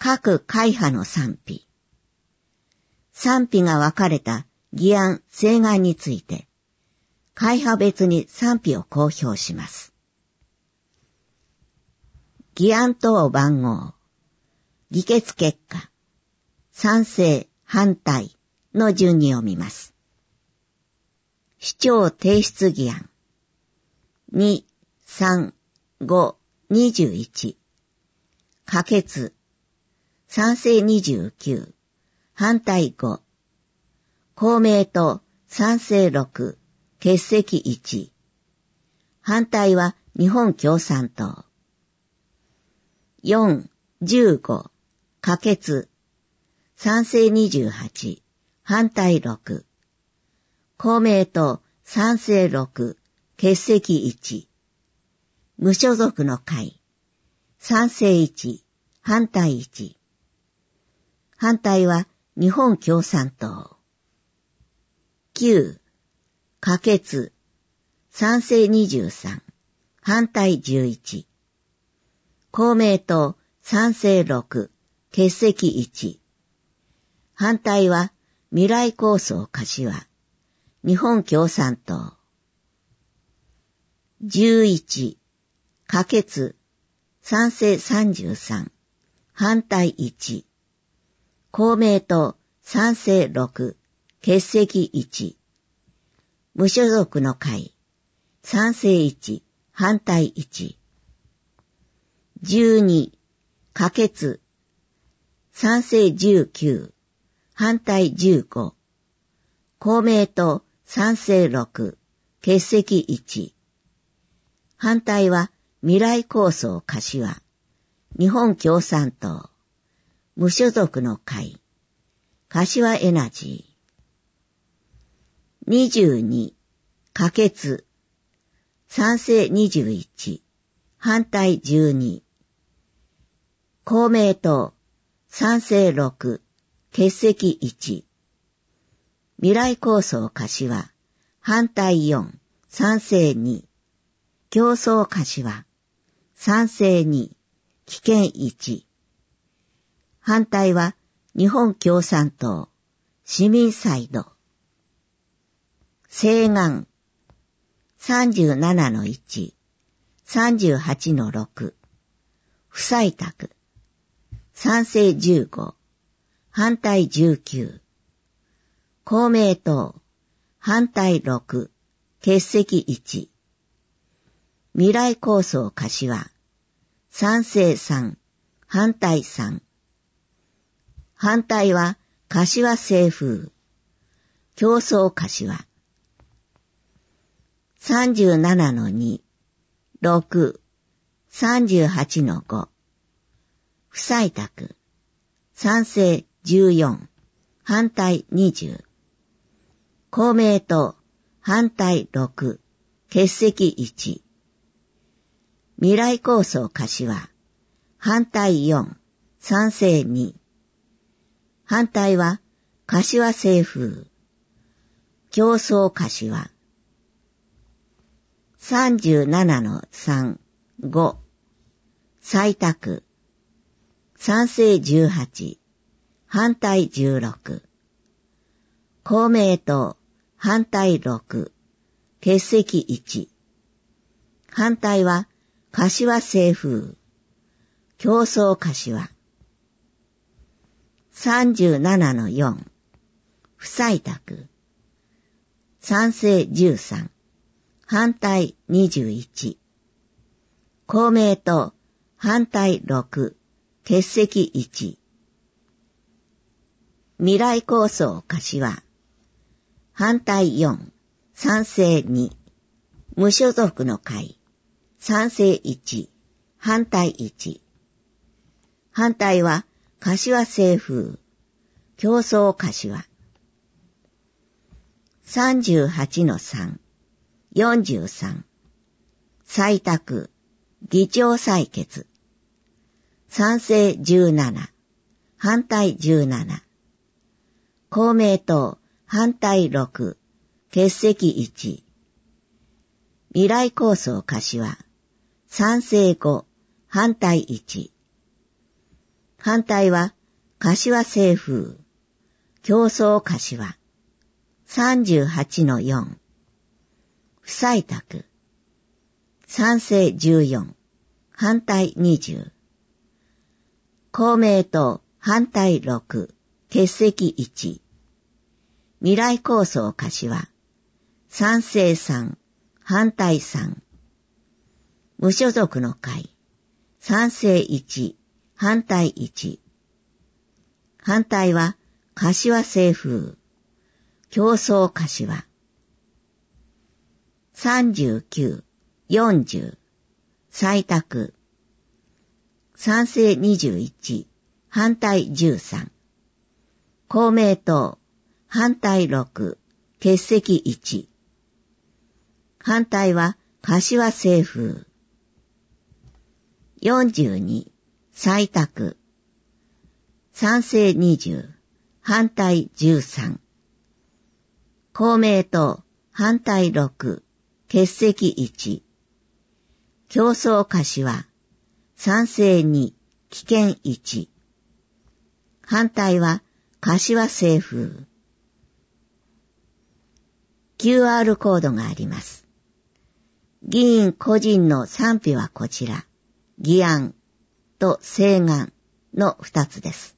各会派の賛否。賛否が分かれた議案・請願について、会派別に賛否を公表します。議案等番号、議決結果、賛成、反対の順に読みます。市長提出議案、2、3、5、21。可決、賛成29、反対5。公明党、賛成6、欠席1。反対は日本共産党。4、15、可決、賛成28、反対6。公明党、賛成6、欠席1。無所属の会、賛成1、反対1。反対は日本共産党。9、可決、賛成23、反対11。公明党、賛成6、欠席1。反対は未来構想柏、日本共産党。11、可決、賛成33、反対1。公明党、賛成6、欠席1。無所属の会、賛成1、反対1。12、可決、賛成19、反対15。公明党、賛成6、欠席1。反対は未来構想柏、日本共産党。無所属の会、柏エナジー。22、可決、賛成21、反対12。公明党、賛成6、欠席1。未来構想柏、反対4、賛成2。競争柏、賛成2、棄権1。反対は日本共産党、市民サイド。請願、37の1、38の6。不採択、賛成15、反対19。公明党、反対6、欠席1。未来構想柏、賛成3、反対3。反対は柏清風、競争柏。37の2、6、38の5。不採択、賛成14、反対20。公明党、反対6、欠席1。未来構想柏、反対4、賛成2。反対は柏清風、競争柏。37の3、5。採択、賛成18、反対16。公明党、反対6、欠席1。反対は柏清風、競争柏。37の4、不採択、賛成13、反対21。公明党、反対6、欠席1。未来構想柏、反対4、賛成2。無所属の会、賛成1、反対1。反対は柏清風、競争柏。38の3、43。採択、議長採決。賛成17、反対17。公明党、反対6、欠席1。未来構想柏、賛成5、反対1。 反対は、柏清風、競争柏、38-4、不採択、賛成14、反対20、公明党反対6、欠席1、未来構想柏、賛成3、反対3、無所属の会、賛成1、反対1、反対は、柏清風、競争柏、39、40、採択、賛成21、反対13、公明党、反対6、欠席1、反対は、柏清風、42、採択、賛成20、反対13、公明党、反対6、欠席1、競争柏、賛成2、棄権1、反対は、柏清風。QR コードがあります。議員個人の賛否はこちら、議案と請願の2つです。